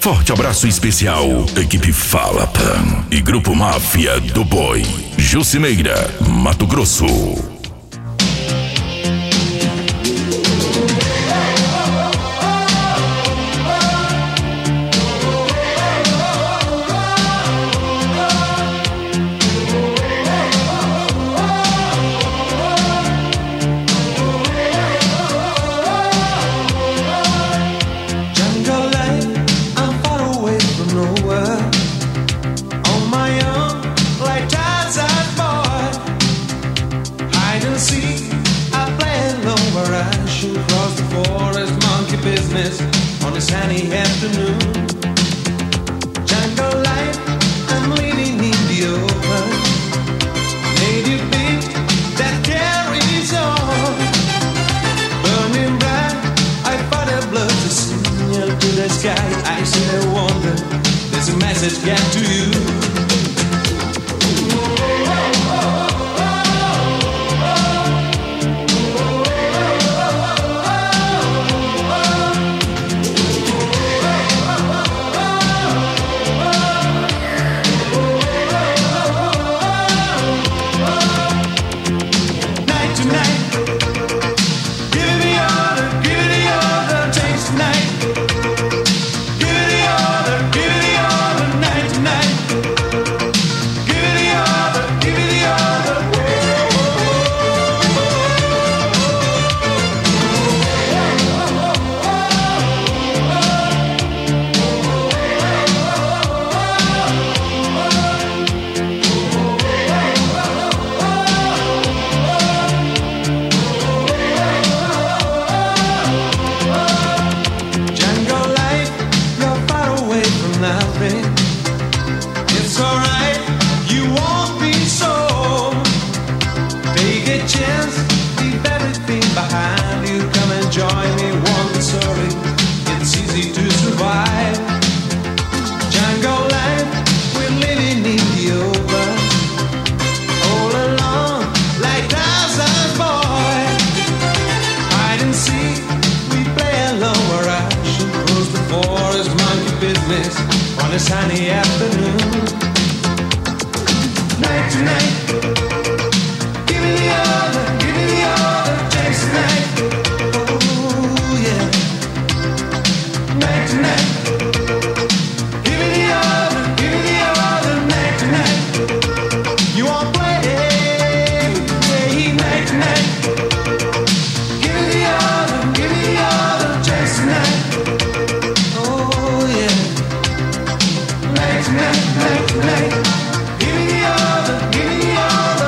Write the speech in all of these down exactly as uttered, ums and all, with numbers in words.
Forte abraço especial, equipe Fala Pan e Grupo Máfia do Boi, Jucimeira, Mato Grosso. On a sunny afternoon, jungle life, I'm living in the open. Native beat that carries on, burning bright. I fought a blood to signal to the sky. I still wonder, there's a message get to you. It's alright, you won't be so. Take a chance, leave everything behind you. Come and join me, won't be sorry. It's easy to survive. Jungle life, we're living in the open. All alone, like Tarzan's boy. Hide and seek, we play alone where I should close the forest, monkey business. On a sunny afternoon, night to night, give me the other, give me the other, chase the night. Oh yeah, night to night, give me the other, give me the other, night to night. You won't play, play night to night. Give me the other, give me the other, chase the night. Night, night, night. Give me the other, give me the other.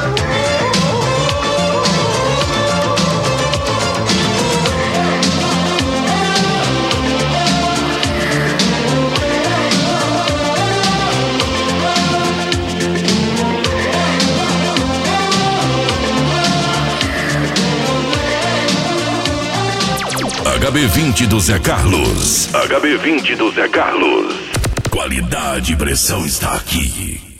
H B vinte do Zé Carlos. H B vinte do Zé Carlos. Qualidade e pressão está aqui.